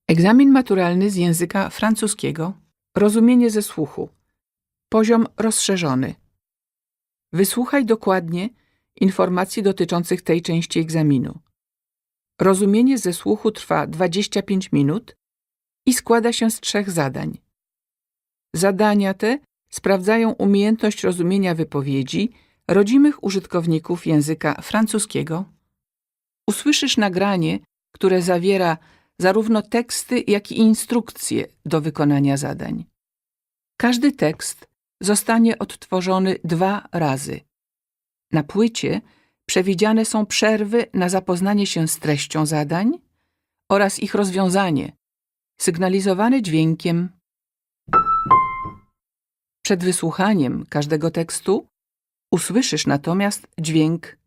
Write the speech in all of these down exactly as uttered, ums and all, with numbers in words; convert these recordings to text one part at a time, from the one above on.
Egzamin maturalny z języka francuskiego. Rozumienie ze słuchu. Poziom rozszerzony. Wysłuchaj dokładnie informacji dotyczących tej części egzaminu. Rozumienie ze słuchu trwa dwadzieścia pięć minut i składa się z trzech zadań. Zadania te sprawdzają umiejętność rozumienia wypowiedzi rodzimych użytkowników języka francuskiego. Usłyszysz nagranie, które zawiera zarówno teksty, jak i instrukcje do wykonania zadań. Każdy tekst zostanie odtworzony dwa razy. Na płycie przewidziane są przerwy na zapoznanie się z treścią zadań oraz ich rozwiązanie, sygnalizowane dźwiękiem. Przed wysłuchaniem każdego tekstu usłyszysz natomiast dźwięk.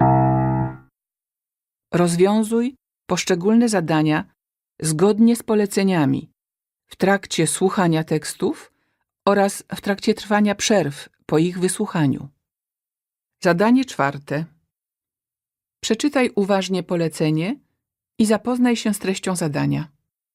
Rozwiązuj poszczególne zadania zgodnie z poleceniami w trakcie słuchania tekstów oraz w trakcie trwania przerw po ich wysłuchaniu. Zadanie czwarte. Przeczytaj uważnie polecenie i zapoznaj się z treścią zadania.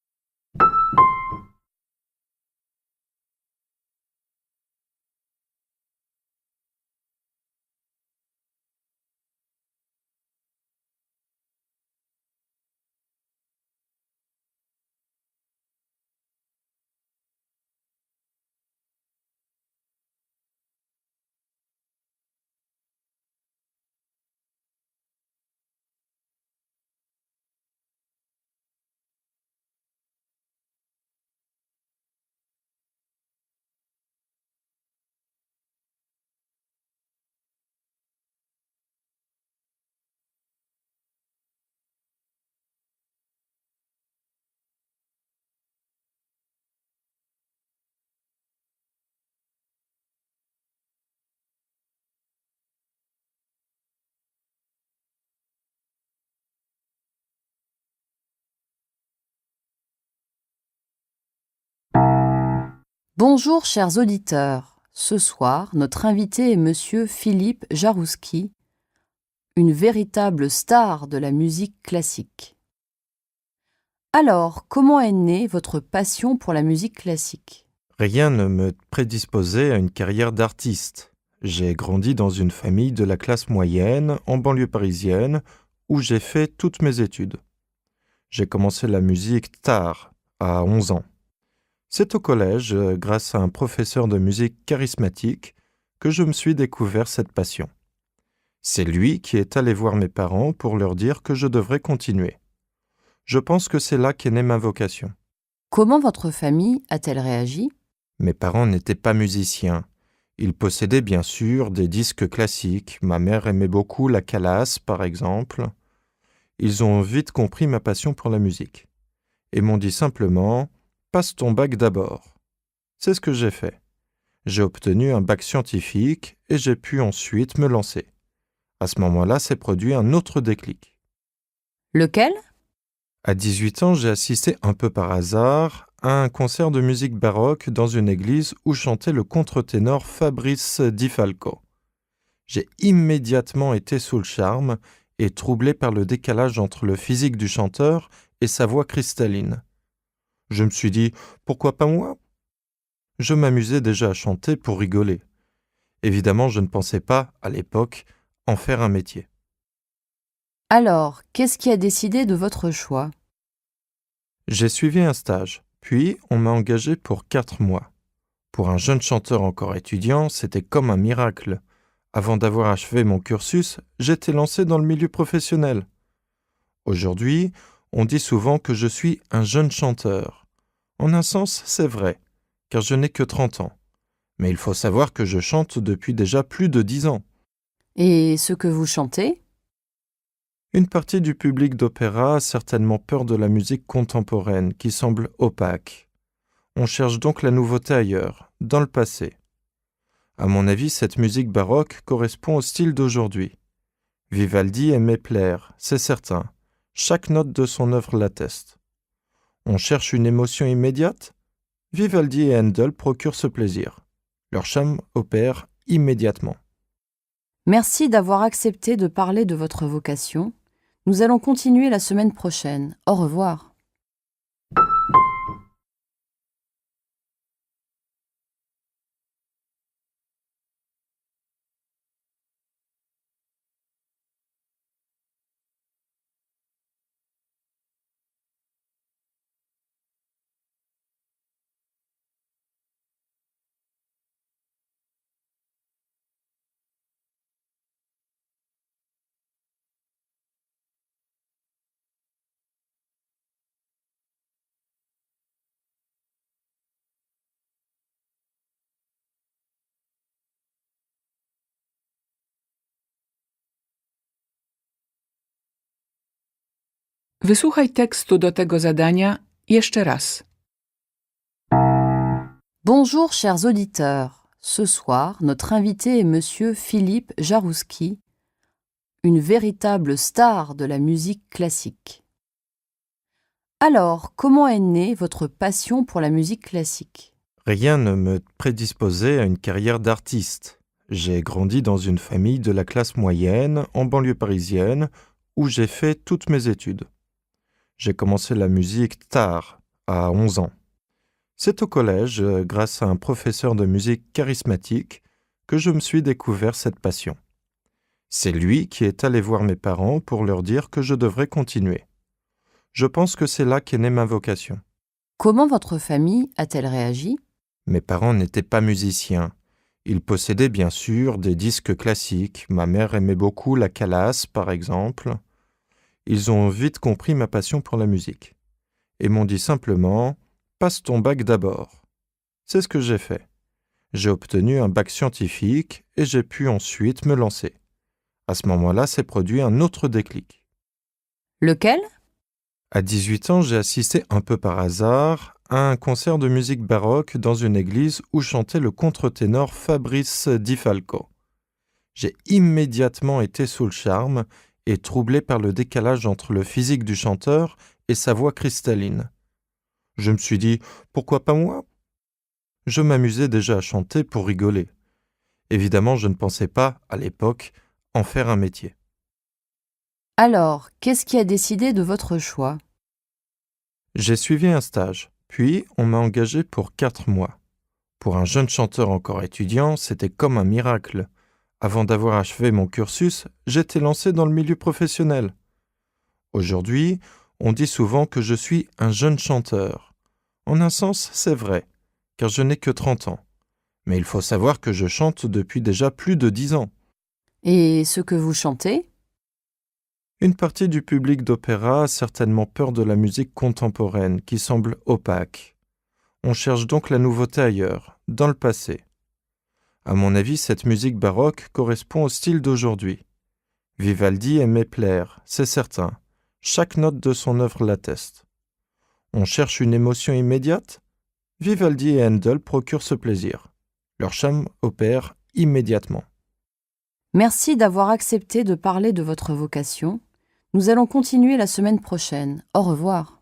Bonjour chers auditeurs, ce soir notre invité est monsieur Philippe Jarouski, une véritable star de la musique classique. Alors, comment est née votre passion pour la musique classique? Rien ne me prédisposait à une carrière d'artiste. J'ai grandi dans une famille de la classe moyenne, en banlieue parisienne, où j'ai fait toutes mes études. J'ai commencé la musique tard, à onze ans. C'est au collège, grâce à un professeur de musique charismatique, que je me suis découvert cette passion. C'est lui qui est allé voir mes parents pour leur dire que je devrais continuer. Je pense que c'est là qu'est née ma vocation. Comment votre famille a-t-elle réagi? Mes parents n'étaient pas musiciens. Ils possédaient bien sûr des disques classiques. Ma mère aimait beaucoup la Calas, par exemple. Ils ont vite compris ma passion pour la musique et m'ont dit simplement « Passe ton bac d'abord ». C'est ce que j'ai fait. J'ai obtenu un bac scientifique et j'ai pu ensuite me lancer. À ce moment-là, s'est produit un autre déclic. Lequel? À dix-huit ans, j'ai assisté un peu par hasard à un concert de musique baroque dans une église où chantait le contre-ténor Fabrice Di Falco. J'ai immédiatement été sous le charme et troublé par le décalage entre le physique du chanteur et sa voix cristalline. Je me suis dit, pourquoi pas moi? Je m'amusais déjà à chanter pour rigoler. Évidemment, je ne pensais pas, à l'époque, en faire un métier. Alors, qu'est-ce qui a décidé de votre choix? J'ai suivi un stage, puis on m'a engagé pour quatre mois. Pour un jeune chanteur encore étudiant, c'était comme un miracle. Avant d'avoir achevé mon cursus, j'étais lancé dans le milieu professionnel. Aujourd'hui, on dit souvent que je suis un jeune chanteur. En un sens, c'est vrai, car je n'ai que trente ans. Mais il faut savoir que je chante depuis déjà plus de dix ans. Et ce que vous chantez? Une partie du public d'opéra a certainement peur de la musique contemporaine qui semble opaque. On cherche donc la nouveauté ailleurs, dans le passé. À mon avis, cette musique baroque correspond au style d'aujourd'hui. Vivaldi aimait plaire, c'est certain. Chaque note de son œuvre l'atteste. On cherche une émotion immédiate? Vivaldi et Handel procurent ce plaisir. Leur charme opère immédiatement. Merci d'avoir accepté de parler de votre vocation. Nous allons continuer la semaine prochaine. Au revoir. Wysłuchaj tekstu do tego zadania jeszcze raz. Bonjour chers auditeurs. Ce soir, notre invité est monsieur Philippe Jarouski, une véritable star de la musique classique. Alors, comment est née votre passion pour la musique classique ? Rien ne me prédisposait à une carrière d'artiste. J'ai grandi dans une famille de la classe moyenne, en banlieue parisienne, où j'ai fait toutes mes études. J'ai commencé la musique tard, à onze ans. C'est au collège, grâce à un professeur de musique charismatique, que je me suis découvert cette passion. C'est lui qui est allé voir mes parents pour leur dire que je devrais continuer. Je pense que c'est là qu'est née ma vocation. Comment votre famille a-t-elle réagi ? Mes parents n'étaient pas musiciens. Ils possédaient bien sûr des disques classiques. Ma mère aimait beaucoup la Calas, par exemple. Ils ont vite compris ma passion pour la musique et m'ont dit simplement « Passe ton bac d'abord ». C'est ce que j'ai fait. J'ai obtenu un bac scientifique et j'ai pu ensuite me lancer. À ce moment-là, s'est produit un autre déclic. Lequel ? À dix-huit ans, j'ai assisté un peu par hasard à un concert de musique baroque dans une église où chantait le contre-ténor Fabrice Di Falco. J'ai immédiatement été sous le charme et troublé par le décalage entre le physique du chanteur et sa voix cristalline. Je me suis dit, pourquoi pas moi ? Je m'amusais déjà à chanter pour rigoler. Évidemment, je ne pensais pas, à l'époque, en faire un métier. Alors, qu'est-ce qui a décidé de votre choix ? J'ai suivi un stage, puis on m'a engagé pour quatre mois. Pour un jeune chanteur encore étudiant, c'était comme un miracle. Avant d'avoir achevé mon cursus, j'étais lancé dans le milieu professionnel. Aujourd'hui, on dit souvent que je suis un jeune chanteur. En un sens, c'est vrai, car je n'ai que trente ans. Mais il faut savoir que je chante depuis déjà plus de dix ans. Et ce que vous chantez ? Une partie du public d'opéra a certainement peur de la musique contemporaine qui semble opaque. On cherche donc la nouveauté ailleurs, dans le passé. À mon avis, cette musique baroque correspond au style d'aujourd'hui. Vivaldi aimait plaire, c'est certain. Chaque note de son œuvre l'atteste. On cherche une émotion immédiate ? Vivaldi et Handel procurent ce plaisir. Leur charme opère immédiatement. Merci d'avoir accepté de parler de votre vocation. Nous allons continuer la semaine prochaine. Au revoir.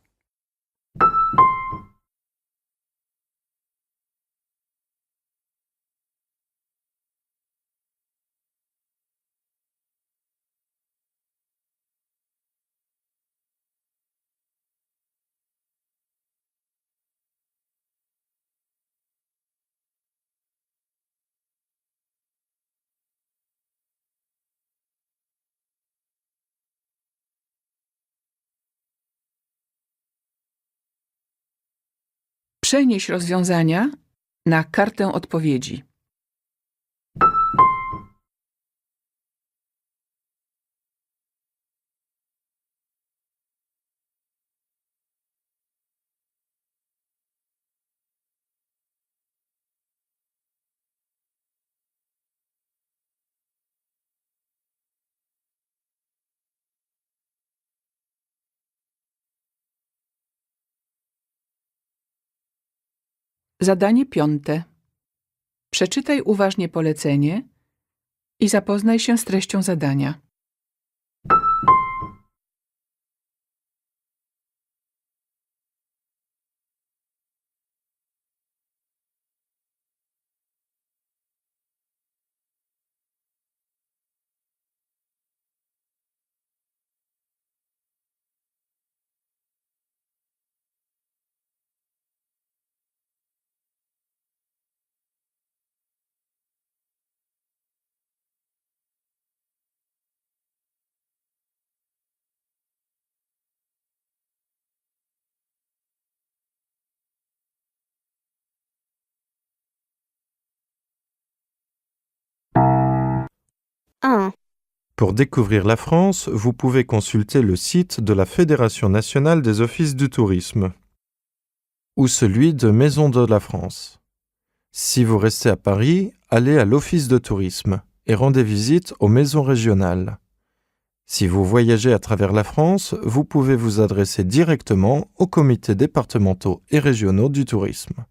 Przenieś rozwiązania na kartę odpowiedzi. Zadanie piąte. Przeczytaj uważnie polecenie i zapoznaj się z treścią zadania. un. Pour découvrir la France, vous pouvez consulter le site de la Fédération nationale des offices du tourisme ou celui de Maison de la France. Si vous restez à Paris, allez à l'office de tourisme et rendez visite aux maisons régionales. Si vous voyagez à travers la France, vous pouvez vous adresser directement aux comités départementaux et régionaux du tourisme.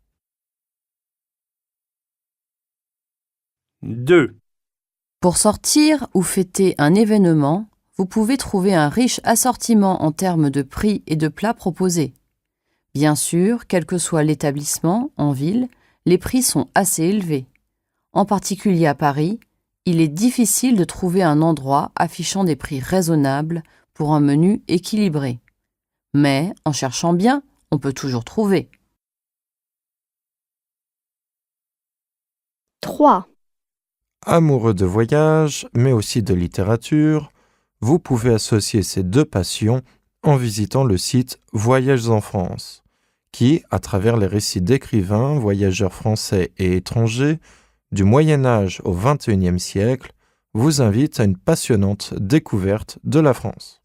deux. Pour sortir ou fêter un événement, vous pouvez trouver un riche assortiment en termes de prix et de plats proposés. Bien sûr, quel que soit l'établissement, en ville, les prix sont assez élevés. En particulier à Paris, il est difficile de trouver un endroit affichant des prix raisonnables pour un menu équilibré. Mais, en cherchant bien, on peut toujours trouver. trois. Amoureux de voyage, mais aussi de littérature, vous pouvez associer ces deux passions en visitant le site Voyages en France, qui, à travers les récits d'écrivains, voyageurs français et étrangers, du Moyen Âge au vingt et unième siècle, vous invite à une passionnante découverte de la France.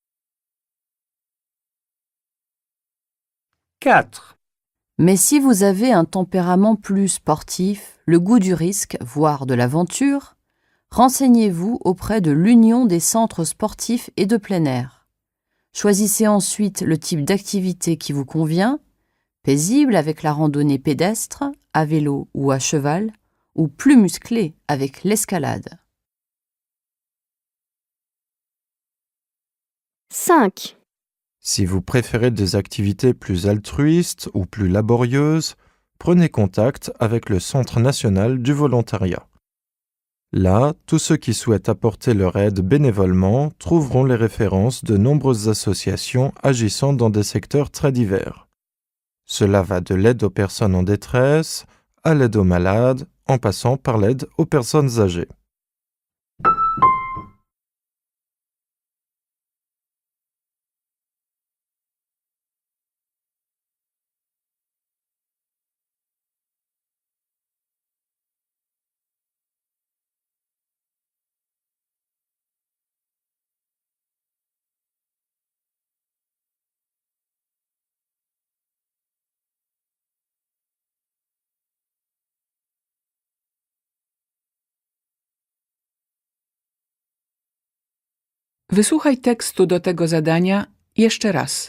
quatre. Mais si vous avez un tempérament plus sportif, le goût du risque, voire de l'aventure, renseignez-vous auprès de l'Union des centres sportifs et de plein air. Choisissez ensuite le type d'activité qui vous convient, paisible avec la randonnée pédestre, à vélo ou à cheval, ou plus musclé avec l'escalade. cinq. Si vous préférez des activités plus altruistes ou plus laborieuses, prenez contact avec le Centre national du volontariat. Là, tous ceux qui souhaitent apporter leur aide bénévolement trouveront les références de nombreuses associations agissant dans des secteurs très divers. Cela va de l'aide aux personnes en détresse à l'aide aux malades, en passant par l'aide aux personnes âgées. Wysłuchaj tekstu do tego zadania jeszcze raz.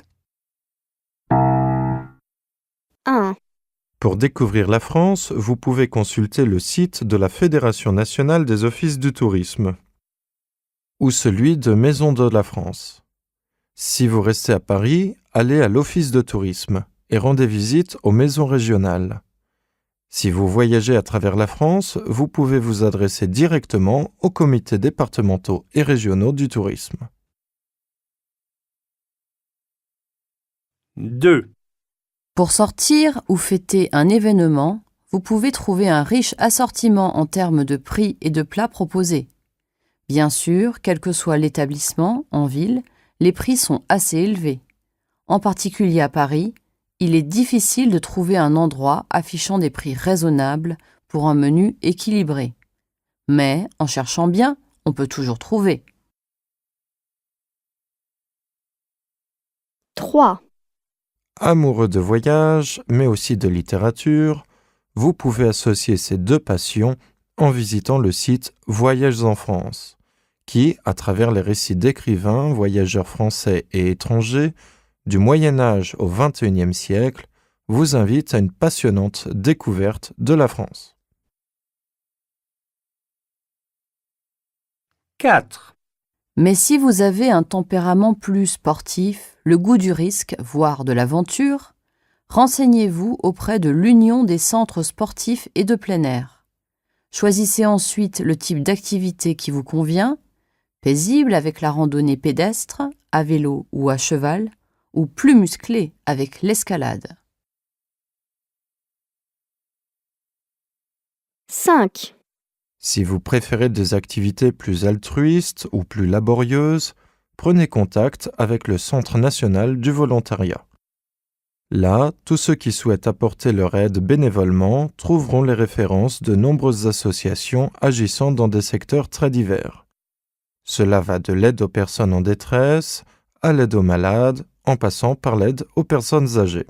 un. Pour découvrir la France, vous pouvez consulter le site de la Fédération nationale des offices du tourisme ou celui de Maison de la France. Si vous restez à Paris, allez à l'office de tourisme et rendez visite aux maisons régionales. Si vous voyagez à travers la France, vous pouvez vous adresser directement aux comités départementaux et régionaux du tourisme. deux. Pour sortir ou fêter un événement, vous pouvez trouver un riche assortiment en termes de prix et de plats proposés. Bien sûr, quel que soit l'établissement, en ville, les prix sont assez élevés. En particulier à Paris, il est difficile de trouver un endroit affichant des prix raisonnables pour un menu équilibré. Mais, en cherchant bien, on peut toujours trouver. trois. Amoureux de voyage, mais aussi de littérature, vous pouvez associer ces deux passions en visitant le site Voyages en France, qui, à travers les récits d'écrivains, voyageurs français et étrangers, du Moyen Âge au vingt et unième siècle, vous invite à une passionnante découverte de la France. quatre. Mais si vous avez un tempérament plus sportif, le goût du risque, voire de l'aventure, renseignez-vous auprès de l'Union des centres sportifs et de plein air. Choisissez ensuite le type d'activité qui vous convient, paisible avec la randonnée pédestre, à vélo ou à cheval, ou plus musclé avec l'escalade. cinq. Si vous préférez des activités plus altruistes ou plus laborieuses, prenez contact avec le Centre national du volontariat. Là, tous ceux qui souhaitent apporter leur aide bénévolement trouveront les références de nombreuses associations agissant dans des secteurs très divers. Cela va de l'aide aux personnes en détresse à l'aide aux malades, en passant par l'aide aux personnes âgées.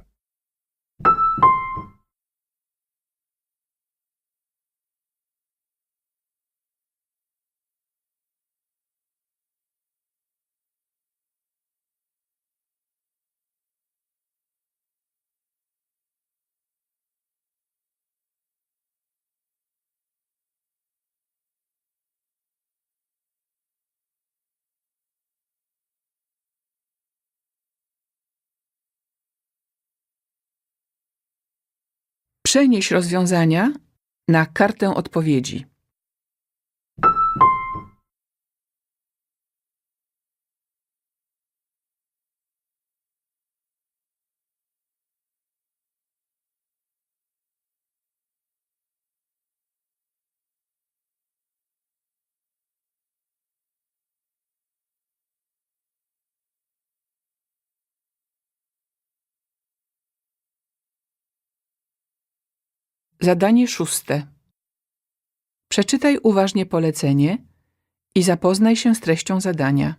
Przenieś rozwiązania na kartę odpowiedzi. Zadanie szóste. Przeczytaj uważnie polecenie i zapoznaj się z treścią zadania.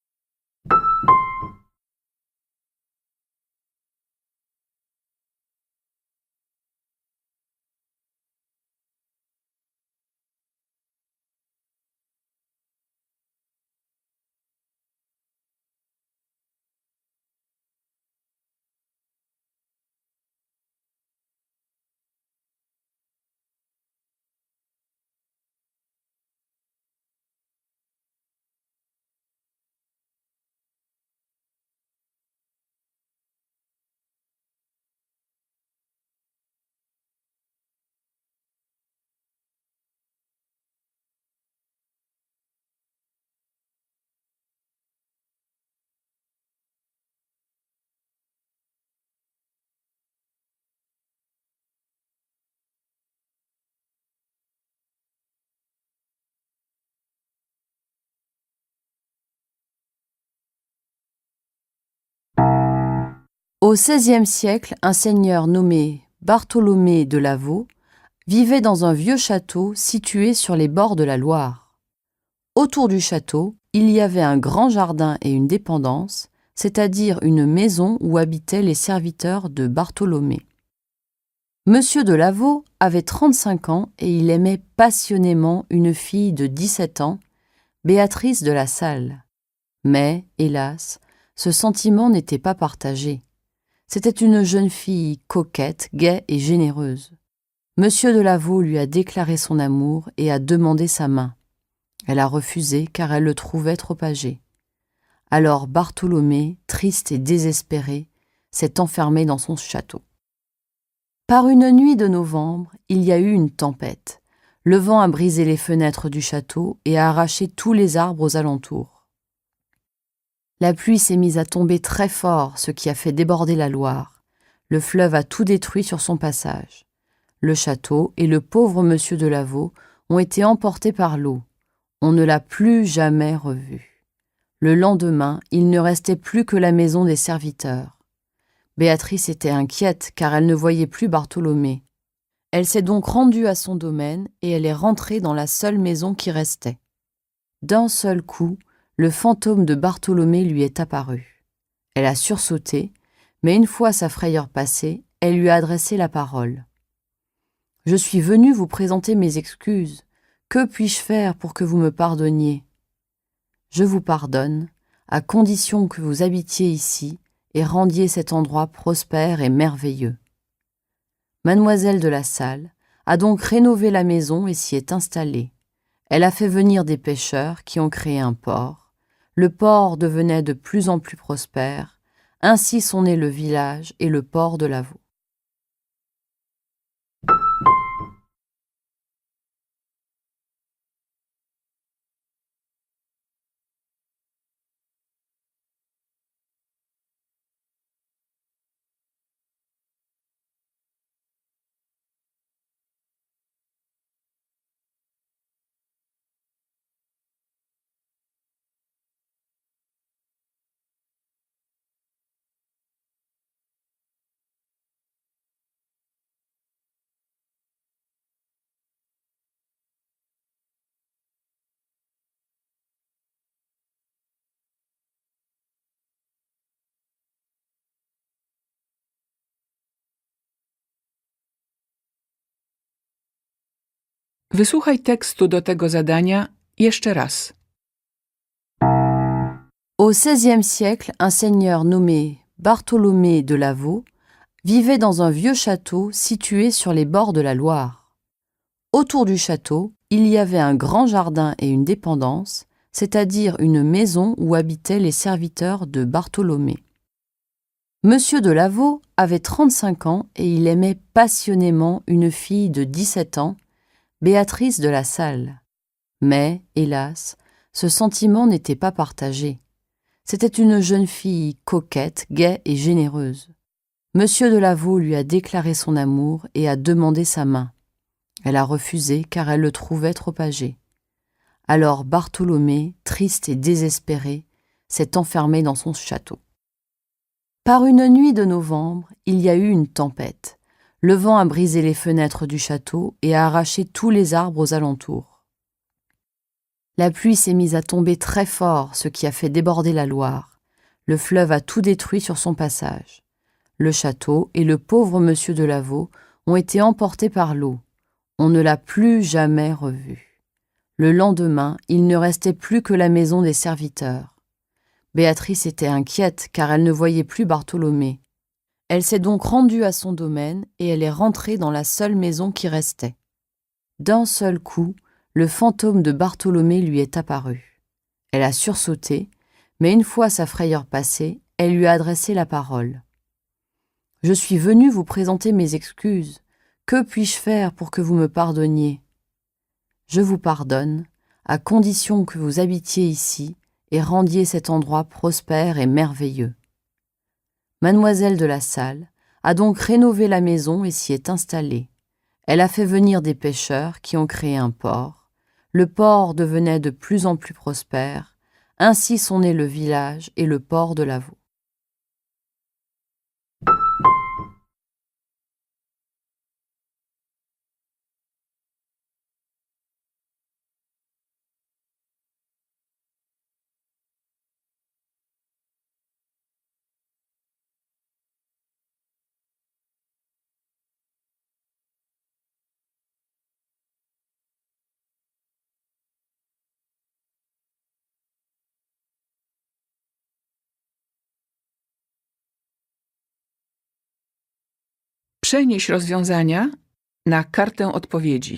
Au seizième siècle, un seigneur nommé Bartholomé de Lavaux vivait dans un vieux château situé sur les bords de la Loire. Autour du château, il y avait un grand jardin et une dépendance, c'est-à-dire une maison où habitaient les serviteurs de Bartholomé. Monsieur de Lavaux avait trente-cinq ans et il aimait passionnément une fille de dix-sept ans, Béatrice de la Salle. Mais, hélas, ce sentiment n'était pas partagé. C'était une jeune fille coquette, gaie et généreuse. Monsieur de Lavaux lui a déclaré son amour et a demandé sa main. Elle a refusé car elle le trouvait trop âgé. Alors Bartholomé, triste et désespéré, s'est enfermé dans son château. Par une nuit de novembre, il y a eu une tempête. Le vent a brisé les fenêtres du château et a arraché tous les arbres aux alentours. La pluie s'est mise à tomber très fort, ce qui a fait déborder la Loire. Le fleuve a tout détruit sur son passage. Le château et le pauvre monsieur de Lavaux ont été emportés par l'eau. On ne l'a plus jamais revu. Le lendemain, il ne restait plus que la maison des serviteurs. Béatrice était inquiète car elle ne voyait plus Bartholomé. Elle s'est donc rendue à son domaine et elle est rentrée dans la seule maison qui restait. D'un seul coup, le fantôme de Bartholomé lui est apparu. Elle a sursauté, mais une fois sa frayeur passée, elle lui a adressé la parole. « Je suis venue vous présenter mes excuses. Que puis-je faire pour que vous me pardonniez ? Je vous pardonne, à condition que vous habitiez ici et rendiez cet endroit prospère et merveilleux. » Mademoiselle de la Salle a donc rénové la maison et s'y est installée. Elle a fait venir des pêcheurs qui ont créé un port. Le port devenait de plus en plus prospère. Ainsi sont nés le village et le port de Lavaux. Wysłuchaj tekstu do tego zadania jeszcze raz. Au seizième siècle, un seigneur nommé Bartholomé de Lavaux vivait dans un vieux château situé sur les bords de la Loire. Autour du château, il y avait un grand jardin et une dépendance, c'est-à-dire une maison où habitaient les serviteurs de Bartholomé. Monsieur de Lavaux avait trente-cinq ans et il aimait passionnément une fille de dix-sept ans, Béatrice de la Salle. Mais, hélas, ce sentiment n'était pas partagé. C'était une jeune fille coquette, gaie et généreuse. Monsieur de Lavaux lui a déclaré son amour et a demandé sa main. Elle a refusé car elle le trouvait trop âgé. Alors Bartholomé, triste et désespéré, s'est enfermé dans son château. Par une nuit de novembre, il y a eu une tempête. Le vent a brisé les fenêtres du château et a arraché tous les arbres aux alentours. La pluie s'est mise à tomber très fort, ce qui a fait déborder la Loire. Le fleuve a tout détruit sur son passage. Le château et le pauvre monsieur de Lavaux ont été emportés par l'eau. On ne l'a plus jamais revu. Le lendemain, il ne restait plus que la maison des serviteurs. Béatrice était inquiète car elle ne voyait plus Bartholomé. Elle s'est donc rendue à son domaine et elle est rentrée dans la seule maison qui restait. D'un seul coup, le fantôme de Bartholomé lui est apparu. Elle a sursauté, mais une fois sa frayeur passée, elle lui a adressé la parole. « Je suis venue vous présenter mes excuses. Que puis-je faire pour que vous me pardonniez ? Je vous pardonne, à condition que vous habitiez ici et rendiez cet endroit prospère et merveilleux. » Mademoiselle de la Salle a donc rénové la maison et s'y est installée. Elle a fait venir des pêcheurs qui ont créé un port. Le port devenait de plus en plus prospère. Ainsi sont nés le village et le port de Lavaux. Przenieś rozwiązania na kartę odpowiedzi.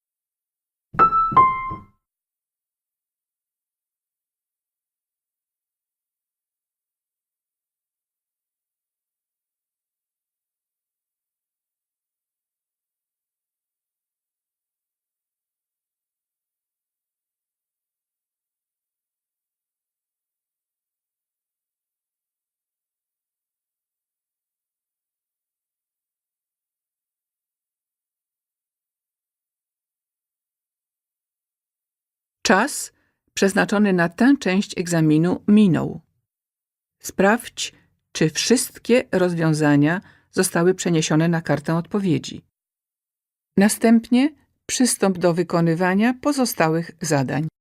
Czas przeznaczony na tę część egzaminu minął. Sprawdź, czy wszystkie rozwiązania zostały przeniesione na kartę odpowiedzi. Następnie przystąp do wykonywania pozostałych zadań.